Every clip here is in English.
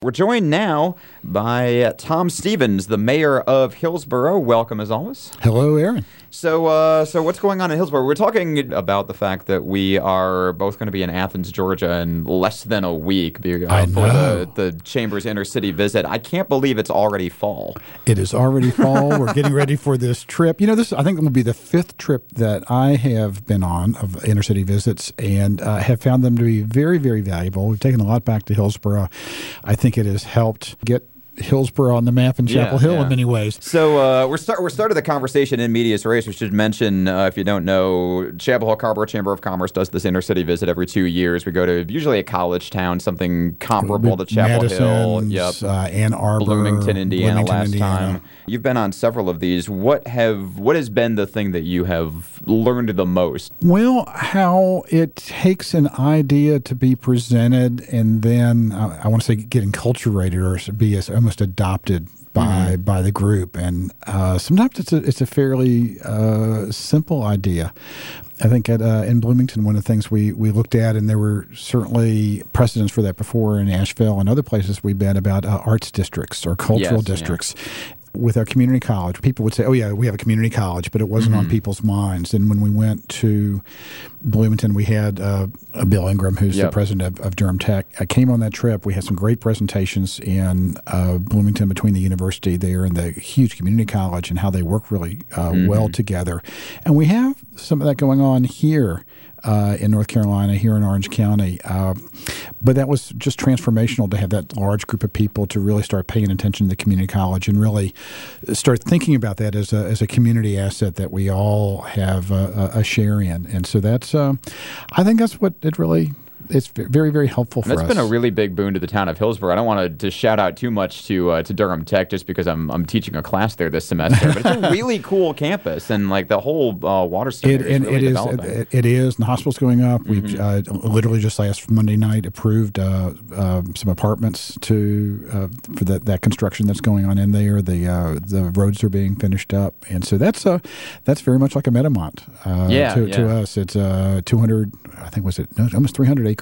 We're joined now by Tom Stevens, the mayor of Hillsboro. Welcome, as always. Hello, Aaron. So what's going on in Hillsboro? We're talking about the fact that we are both going to be in Athens, Georgia in less than a week for the Chamber's inner-city visit. I can't believe it's already fall. It is already fall. We're getting ready for this trip. You know, this I think will be the fifth trip that I have been on of inner-city visits and have found them to be very, very valuable. We've taken a lot back to Hillsboro. I think it has helped get Hillsboro on the map in Chapel Hill in many ways. So we're started the conversation in medias res. We should mention, if you don't know, Chapel Hill Carrboro Chamber of Commerce does this inner city visit every 2 years. We go to usually a college town, something comparable to Chapel Hill. Yep. Ann Arbor, Bloomington, Indiana. Bloomington, last Indiana. time. You've been on several of these. What has been the thing that you have learned the most? Well, how it takes an idea to be presented and then I want to say get enculturated or be almost adopted by the group, and sometimes it's a fairly simple idea. I think in Bloomington, one of the things we looked at, and there were certainly precedents for that before in Asheville and other places we've been about arts districts or cultural districts. Yeah. With our community college, people would say, oh, yeah, we have a community college, but it wasn't on people's minds. And when we went to Bloomington, we had Bill Ingram, who's the president of Durham Tech, came on that trip. We had some great presentations in Bloomington between the university there and the huge community college and how they work really well together. And we have some of that going on here in North Carolina, here in Orange County. But that was just transformational to have that large group of people to really start paying attention to the community college and really start thinking about that as a community asset that we all have a share in. And so that's, I think that's what it really it's very, very helpful for us. That's been a really big boon to the town of Hillsboro. I don't want to shout out too much to Durham Tech just because I'm teaching a class there this semester, but it's a really cool campus, and like the whole water center is really developing. It is, and the hospital's going up. We've literally just last Monday night approved some apartments for that construction that's going on in there. The roads are being finished up, and so that's very much like a Meadowmont to us. It's 200, I think almost 300 acre,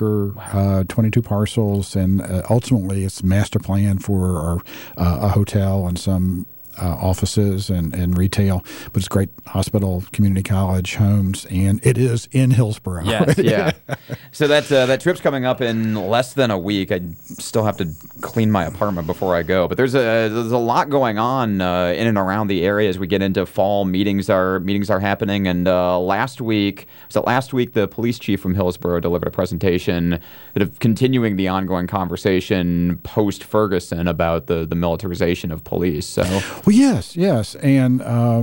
22 parcels, and ultimately it's master plan for a hotel and some offices and retail, but it's great hospital, community college, homes, and it is in Hillsboro. Yes, yeah. So that trip's coming up in less than a week. I still have to clean my apartment before I go, but there's a lot going on in and around the area as we get into fall. Meetings are happening, and last week the police chief from Hillsboro delivered a presentation of continuing the ongoing conversation post Ferguson about the militarization of police. So. Well, yes, and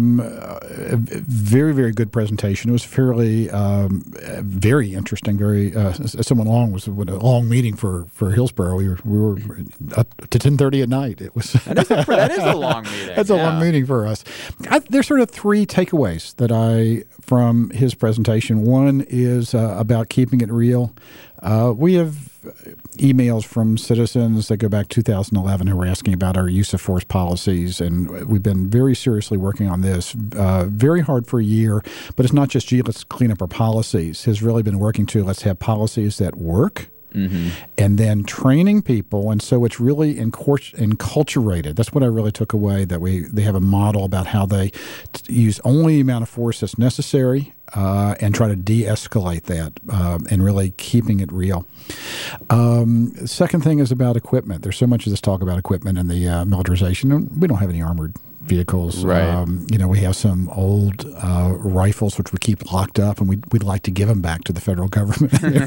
a very, very good presentation. It was fairly, very interesting, very somewhat long. It was a long meeting for Hillsboro. We were up to 10:30 at night. It was that is a long meeting. That's a long meeting for us. There's sort of three takeaways that from his presentation. One is about keeping it real. We have emails from citizens that go back 2011 who were asking about our use of force policies, and we've been very seriously working on this. Very hard for a year, but it's not just, let's clean up our policies. Has really been working to, let's have policies that work. Mm-hmm. And then training people, and so it's really enculturated. That's what I really took away, that they have a model about how they use only the amount of force that's necessary and try to de-escalate that and really keeping it real. The second thing is about equipment. There's so much of this talk about equipment and the militarization. We don't have any armored vehicles. Right. We have some old rifles which we keep locked up, and we'd like to give them back to the federal government.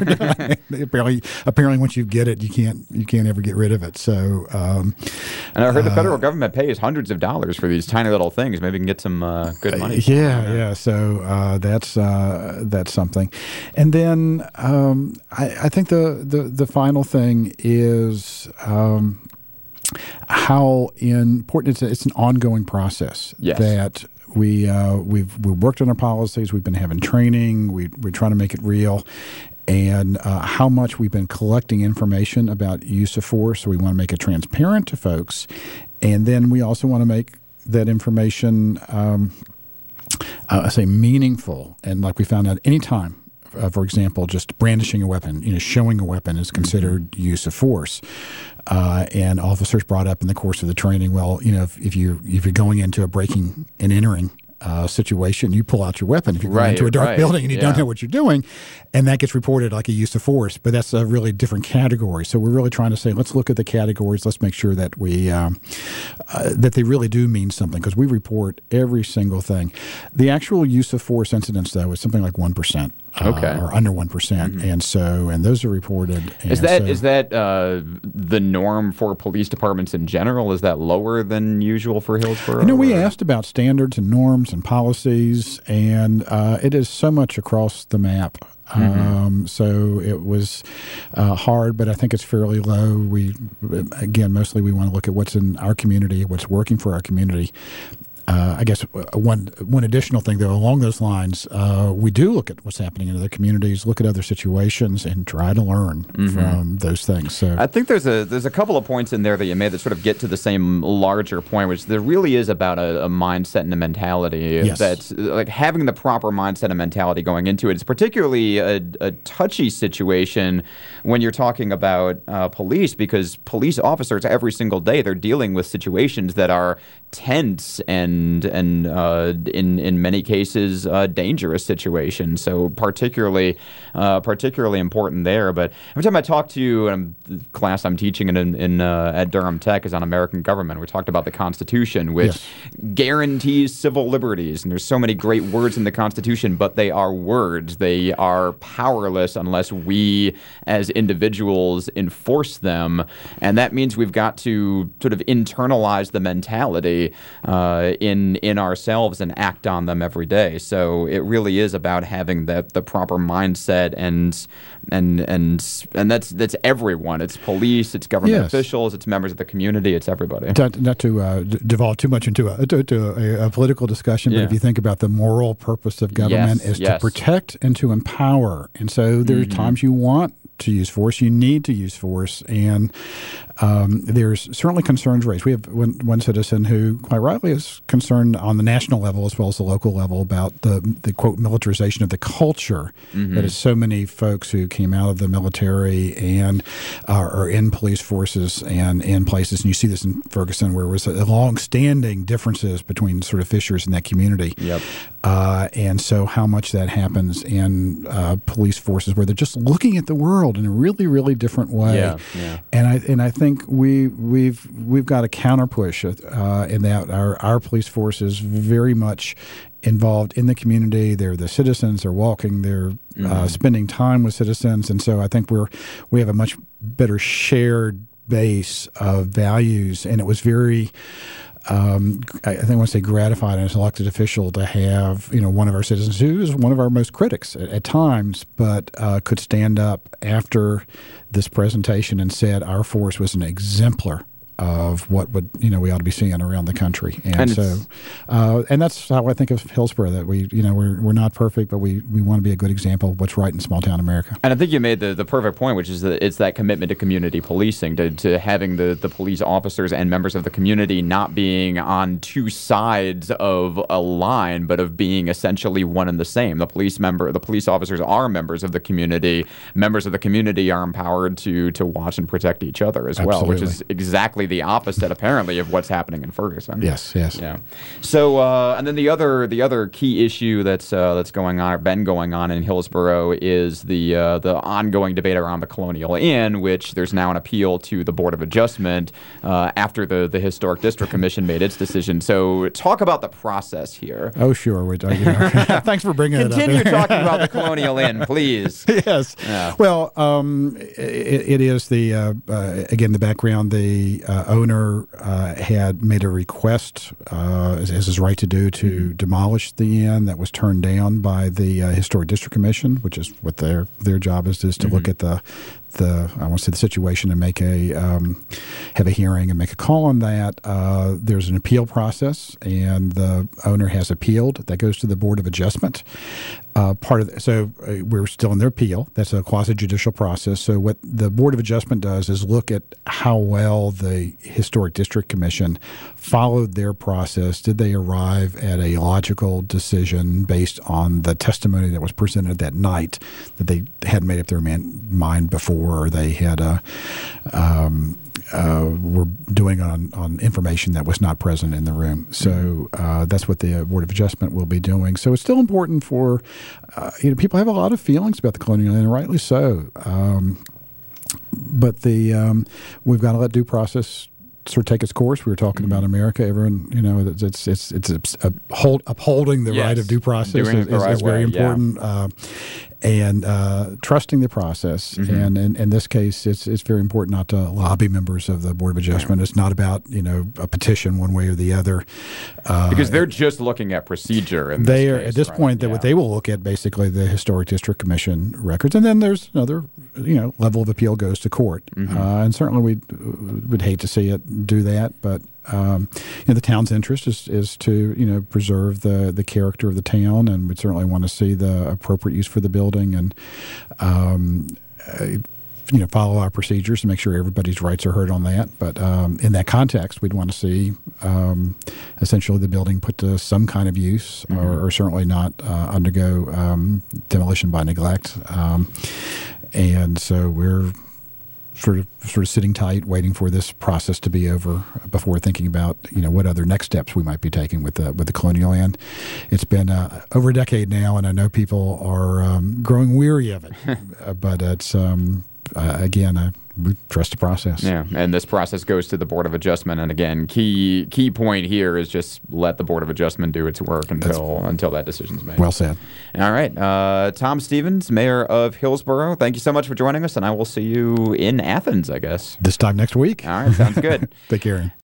Apparently, once you get it, you can't ever get rid of it. So, and I heard the federal government pays hundreds of dollars for these tiny little things. Maybe we can get some good money. Yeah. So that's something. And then I think the final thing is. How important it's an ongoing process. Yes. That we've worked on our policies, we've been having training, we're trying to make it real, and how much we've been collecting information about use of force. So we want to make it transparent to folks, and then we also want to make that information, meaningful. And like we found out, anytime for example, just brandishing a weapon, showing a weapon is considered use of force. And officers brought up in the course of the training, well, if you're going into a breaking and entering situation, you pull out your weapon. If you're going into a dark building and you don't know what you're doing, and that gets reported like a use of force, but that's a really different category. So we're really trying to say, let's look at the categories. Let's make sure that we that they really do mean something, because we report every single thing. The actual use of force incidents, though, is something like 1%. Or under 1%, and those are reported. Is that the norm for police departments in general? Is that lower than usual for Hillsborough? We asked about standards and norms and policies, and it is so much across the map. So it was hard, but I think it's fairly low. Mostly we want to look at what's in our community, what's working for our community. I guess one additional thing, though, along those lines, we do look at what's happening in other communities, look at other situations, and try to learn from those things. So I think there's a couple of points in there that you made that sort of get to the same larger point, which there really is about a mindset and a mentality. Yes. That's like having the proper mindset and mentality going into it. It's particularly a touchy situation when you're talking about police, because police officers every single day, they're dealing with situations that are tense and in many cases dangerous situations. So particularly important there. But every time I talk to the class I'm teaching in at Durham Tech is on American government. We talked about the Constitution, which guarantees civil liberties, and there's so many great words in the Constitution, but they are words. They are powerless unless we as individuals enforce them, and that means we've got to sort of internalize the mentality in ourselves and act on them every day. So it really is about having the proper mindset, and that's everyone. It's police, it's government officials, it's members of the community, it's everybody. Not to devolve too much into a political discussion, but if you think about the moral purpose of government is to protect and to empower. And so there's times you want to use force, you need to use force, and there's certainly concerns raised. We have one citizen who, quite rightly, is concerned on the national level as well as the local level about the quote militarization of the culture. That is so many folks who came out of the military and are in police forces and in places, and you see this in Ferguson, where there was a long-standing differences between sort of fissures in that community. And so how much that happens in police forces where they're just looking at the world in a really, really different way. And I think we've got a counter push in that our police force is very much involved in the community. They're the citizens. They're walking. They're spending time with citizens. And so I think we have a much better shared base of values. And it was very I think I want to say gratified as an elected official to have one of our citizens who is one of our most critics at times, but could stand up after this presentation and said our force was an exemplar of what we ought to be seeing around the country, and so that's how I think of Hillsborough. That we're not perfect, but we want to be a good example of what's right in small town America. And I think you made the perfect point, which is that it's that commitment to community policing, to having the police officers and members of the community not being on two sides of a line, but of being essentially one and the same. The police officers are members of the community. Members of the community are empowered to watch and protect each other as well, which is exactly the opposite, apparently, of what's happening in Ferguson. Yes. Yeah. So, and then the other key issue that's going on, or been going on in Hillsborough, is the ongoing debate around the Colonial Inn, which there's now an appeal to the Board of Adjustment after the Historic District Commission made its decision. So, talk about the process here. Oh, sure. Thanks for bringing it up. Continue talking about the Colonial Inn, please. Yes. Yeah. Well, it is again the background. The owner had made a request, as his right to do, to demolish the inn. That was turned down by the Historic District Commission, which is what their job is to look at the the situation and make have a hearing and make a call on that. There's an appeal process, and the owner has appealed. That goes to the Board of Adjustment. We're still in their appeal. That's a quasi-judicial process. So what the Board of Adjustment does is look at how well the Historic District Commission followed their process. Did they arrive at a logical decision based on the testimony that was presented that night, that they hadn't made up their mind before, or they had were doing on information that was not present in the room. So that's what the Board of Adjustment will be doing. So it's still important for people have a lot of feelings about the Colonial Inn, and rightly so. But we've got to let due process sort of take its course. We were talking about America. Everyone, it's upholding the right of due process is very important. And trusting the process. And in this case, it's very important not to lobby members of the Board of Adjustment. It's not about a petition one way or the other, because they're just looking at procedure. They are at this point that what they will look at basically the Historic District Commission records, and then there's another level of appeal goes to court. And certainly we would hate to see it do that, but the town's interest is to preserve the character of the town, and we'd certainly want to see the appropriate use for the building, and follow our procedures to make sure everybody's rights are heard on that. But in that context, we'd want to see essentially the building put to some kind of use, or certainly not undergo demolition by neglect. And so we're sort of sitting tight, waiting for this process to be over before thinking about what other next steps we might be taking with the Colonial Inn. It's been over a decade now, and I know people are growing weary of it. But it's again, we trust the process. Yeah, and this process goes to the Board of Adjustment. And again, key point here is just let the Board of Adjustment do its work until that decision's made. Well said. All right. Tom Stevens, Mayor of Hillsborough, thank you so much for joining us, and I will see you in Athens, I guess. This time next week. All right, sounds good. Take care.